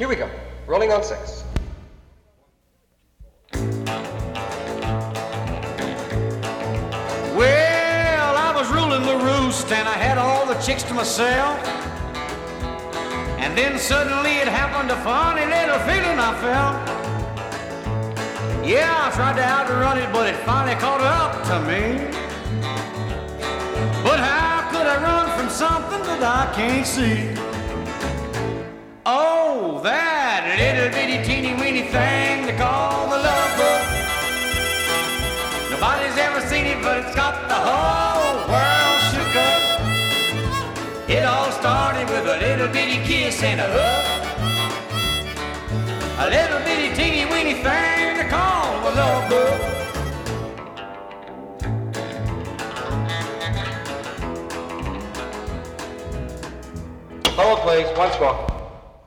Here we go. Rolling on 6. Well, I was ruling the roost and I had all the chicks to myself. And then suddenly it happened, a funny little feeling I felt. Yeah, I tried to outrun it, but it finally caught up to me. But how could I run from something that I can't see? Oh, that little bitty teeny weeny thing they call the love bug. Nobody's ever seen it, but it's got the whole world shook up. It all started with a little bitty kiss and a hug. A little bitty teeny weeny thing they call the love bug. Hold, please. One squawk.